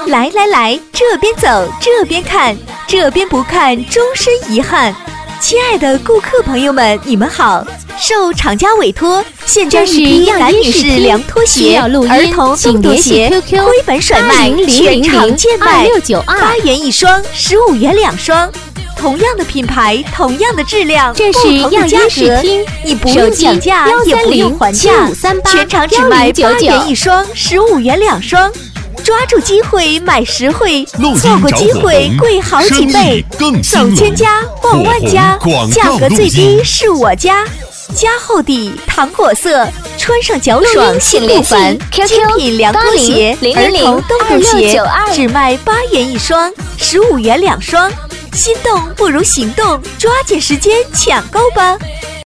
来来来，这边走，这边看，这边不看，终身遗憾。亲爱的顾客朋友们，你们好！受厂家委托，现装一批男女士凉拖鞋、儿童动作鞋，灰粉甩卖，全场贱卖，8元一双，15元2双。同样的品牌，同样的质量， 这是样衣试听， 你不用讲价，也不用还价，全场只卖8元一双，15元2双。抓住机会买实惠，错过机会贵好几倍。走千家逛万家，价格最低是我家。加厚底，糖果色，穿上脚爽心不烦。精品凉拖鞋、儿童动作鞋，只卖8元一双，15元2双。心动不如行动，抓紧时间抢购吧！